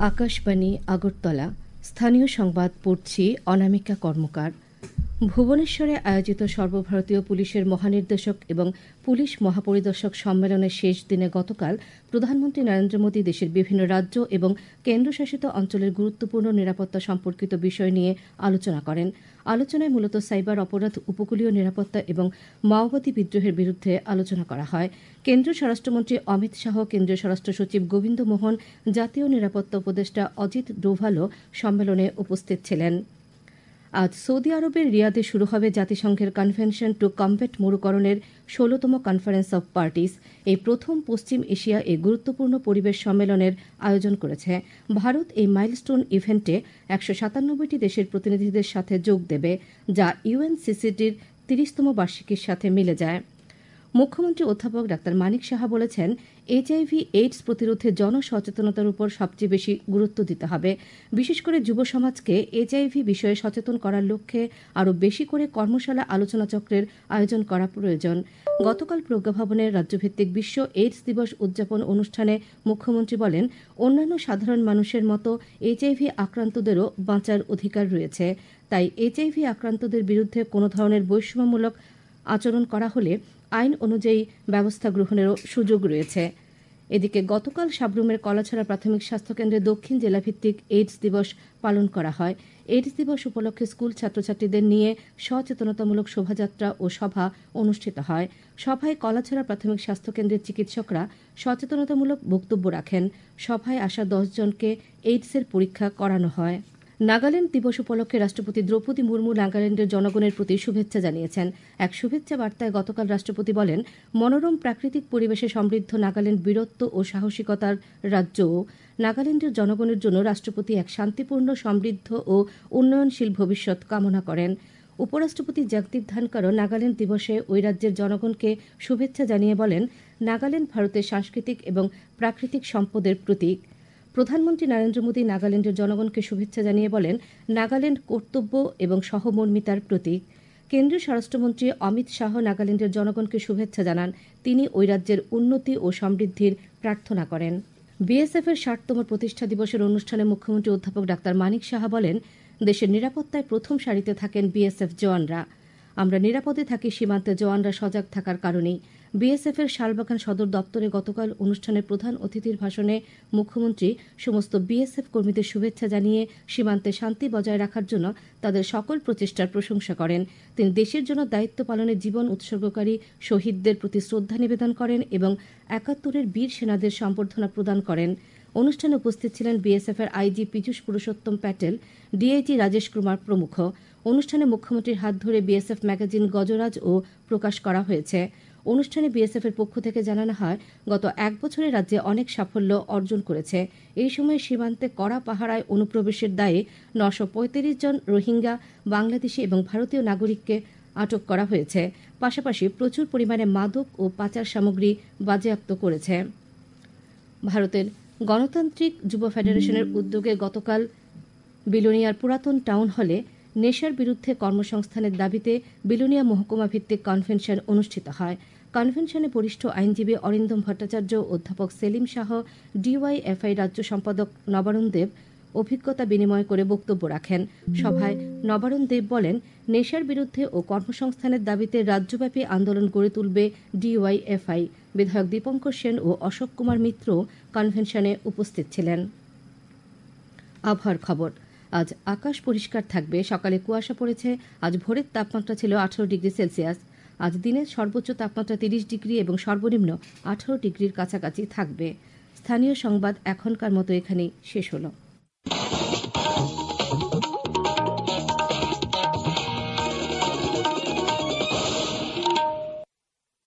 আকাশবাণী আগরতলা স্থানীয় সংবাদ পড়ছি অনামিকা কর্মকার। ভুবনেশ্বরে আয়োজিত সর্বভারতীয় পুলিশের মহানির্দেশক এবং পুলিশ মহাপরিদর্শক সম্মেলনের শেষ দিনে গতকাল প্রধানমন্ত্রী নরেন্দ্র মোদী দেশের বিভিন্ন রাজ্য এবং কেন্দ্রশাসিত অঞ্চলের গুরুত্বপূর্ণ নিরাপত্তা সম্পর্কিত বিষয় নিয়ে আলোচনা করেন। আলোচনায় মূলত সাইবার অপরাধ, উপকূলীয় নিরাপত্তা এবং মাওবাদী বিদ্রোহের বিরুদ্ধে আলোচনা করা হয়। কেন্দ্রীয় স্বরাষ্ট্রমন্ত্রী অমিত শাহ, কেন্দ্রীয় স্বরাষ্ট্র সচিব গোবিন্দ মোহন, জাতীয় নিরাপত্তা উপদেষ্টা অজিত ডোভালও সম্মেলনে উপস্থিত ছিলেন। আজ সৌদি আরবের রিয়াদে শুরু হবে জাতিসংঘের কনভেনশন টু কমব্যাট মরুকরণের ১৬তম কনফারেন্স অব পার্টিস। এই প্রথম পশ্চিম এশিয়া এই গুরুত্বপূর্ণ পরিবেশ সম্মেলনের আয়োজন করেছে। ভারত এই মাইলস্টোন ইভেন্টে ১৯৭টি দেশের প্রতিনিধিদের সাথে যোগ দেবে, যা ইউএনসিসিটির ৩০তম বার্ষিকীর সাথে মিলে যায়। মুখ্যমন্ত্রী অধ্যাপক ডাক্তার মানিক সাহা বলেছেন, এইচআইভি/এইডস প্রতিরোধে জনসচেতনতার উপর সবচেয়ে বেশি গুরুত্ব দিতে হবে। বিশেষ করে যুব সমাজকে এইচআইভি বিষয়ে সচেতন করার লক্ষ্যে আরও বেশি করে কর্মশালা, আলোচনা চক্রের আয়োজন করা প্রয়োজন। গতকাল প্রজ্ঞাভবনের রাজ্যভিত্তিক বিশ্ব এইডস দিবস উদযাপন অনুষ্ঠানে মুখ্যমন্ত্রী বলেন, অন্যান্য সাধারণ মানুষের মতো এইচআইভি আক্রান্তদেরও বাঁচার অধিকার রয়েছে। তাই এইচআইভি আক্রান্তদের বিরুদ্ধে কোনো ধরনের বৈষম্যমূলক আচরণ করা হলে আইন অনুযায়ী ব্যবস্থা গ্রহণেরও সুযোগ রয়েছে। এদিকে গতকাল সাবরুমের কলাছড়া প্রাথমিক স্বাস্থ্যকেন্দ্রে দক্ষিণ জেলাভিত্তিক এইডস দিবস পালন করা হয়। এইডস দিবস উপলক্ষে স্কুল ছাত্রছাত্রীদের নিয়ে সচেতনতামূলক শোভাযাত্রা ও সভা অনুষ্ঠিত হয়। সভায় কলাছড়া প্রাথমিক স্বাস্থ্যকেন্দ্রের চিকিৎসকরা সচেতনতামূলক বক্তব্য রাখেন। সভায় আসা ১০ জনকে এইডসের পরীক্ষা করানো হয়। নাগাল্যান্ড দিবস উপলক্ষে রাষ্ট্রপতি দ্রৌপদী মুর্মু নাগাল্যান্ডের জনগণের প্রতি শুভেচ্ছা জানিয়েছেন। এক শুভেচ্ছা বার্তায় গতকাল রাষ্ট্রপতি বলেন, মনোরম প্রাকৃতিক পরিবেশে সমৃদ্ধ নাগাল্যান্ড বীরত্ব ও সাহসিকতার রাজ্য। নাগাল্যান্ডের জনগণের জন্য রাষ্ট্রপতি এক শান্তিপূর্ণ, সমৃদ্ধ ও উন্নয়নশীল ভবিষ্যৎ কামনা করেন। উপরাষ্ট্রপতি জগদীপ ধনকরও নাগাল্যান্ড দিবসে ওই রাজ্যের জনগণকে শুভেচ্ছা জানিয়ে বলেন, নাগাল্যান্ড ভারতের সাংস্কৃতিক এবং প্রাকৃতিক সম্পদের প্রতীক। প্রধানমন্ত্রী নরেন্দ্র মোদী নাগাল্যান্ডের জনগণকে শুভেচ্ছা জানিয়ে বলেন, নাগাল্যান্ড কর্তব্য এবং সহমর্মিতার প্রতীক। কেন্দ্রীয় স্বরাষ্ট্রমন্ত্রী অমিত শাহ নাগাল্যান্ডের জনগণকে শুভেচ্ছা জানান। তিনি ওই রাজ্যের উন্নতি ও সমৃদ্ধির প্রার্থনা করেন। বিএসএফের ৬০তম প্রতিষ্ঠা দিবসের অনুষ্ঠানে মুখ্যমন্ত্রী অধ্যাপক ডাক্তার মানিক সাহা বলেন, দেশের নিরাপত্তায় প্রথম সারিতে থাকেন বিএসএফ জওয়ানরা। আমরা নিরাপদে থাকি সীমান্তে জওয়ানরা সজাগ থাকার কারণেই। বিএসএফের শালবাগান সদর দপ্তরে গতকাল অনুষ্ঠানের প্রধান অতিথির ভাষণে মুখ্যমন্ত্রী সমস্ত বিএসএফ কর্মীদের শুভেচ্ছা জানিয়ে সীমান্তে শান্তি বজায় রাখার জন্য তাদের সকল প্রচেষ্টার প্রশংসা করেন। তিনি দেশের জন্য দায়িত্ব পালনে জীবন উৎসর্গকারী শহীদদের প্রতি শ্রদ্ধা নিবেদন করেন এবং ৭১-এর বীর সেনাদের সম্বর্ধনা প্রদান করেন। অনুষ্ঠানে উপস্থিত ছিলেন বিএসএফের আইজি পীযূষ পুরুষোত্তম প্যাটেল, ডিআইজি রাজেশ কুমার প্রমুখ। অনুষ্ঠানে মুখ্যমন্ত্রীর হাত ধরে বিএসএফ ম্যাগাজিন গজরাজও প্রকাশ করা হয়েছে। অনুষ্ঠানে বিএসএফের পক্ষ থেকে জানানো হয়, গত ১ বছরে রাজ্যে অনেক সাফল্য অর্জন করেছে। এই সময় সীমান্তে কড়া পাহারায় অনুপ্রবেশের দায়ে ৯৩৫ জন রোহিঙ্গা, বাংলাদেশি এবং ভারতীয় নাগরিককে আটক করা হয়েছে। পাশাপাশি প্রচুর পরিমাণে মাদক ও পাচার সামগ্রী বাজেয়াপ্ত করেছে। ভারতের গণতান্ত্রিক যুব ফেডারেশনের উদ্যোগে গতকাল বিলোনিয়ার পুরাতন টাউন হলে নেশার বিরুদ্ধে কর্মসংস্থানের দাবিতে বিলোনিয়া মহকুমা ভিত্তিক কনভেনশন অনুষ্ঠিত হয়। কনভেনশনে বরিষ্ঠ আইনজীবী অরিন্দম ভট্টাচার্য, অধ্যাপক সেলিম শাহ, ডিওয়াইএফআই রাজ্য সম্পাদক নবারুণ দেব অভিজ্ঞতা বিনিময় করে বক্তব্য রাখেন। সভায় নবারুণ দেব বলেন, নেশার বিরুদ্ধে ও কর্মসংস্থানের দাবিতে রাজ্যব্যাপী আন্দোলন গড়ে তুলবে ডিওয়াইএফআই। বিধায়ক দীপঙ্কর সেন ও অশোক কুমার মিত্র কনভেনশনে উপস্থিত ছিলেন। আবহাওয়ার খবর। আজ আকাশ পরিষ্কার থাকবে। সকালে কুয়াশা পড়েছে। আজ ভোরের তাপমাত্রা ছিল ১৮ ডিগ্রি সেলসিয়াস। আজ দিনের সর্বোচ্চ তাপমাত্রা ৩০ ডিগ্রি এবং সর্বনিম্ন ১৮ ডিগ্রির কাছাকাছি থাকবে। স্থানীয় সংবাদ এখনকার মতো এখানেই শেষ হলো।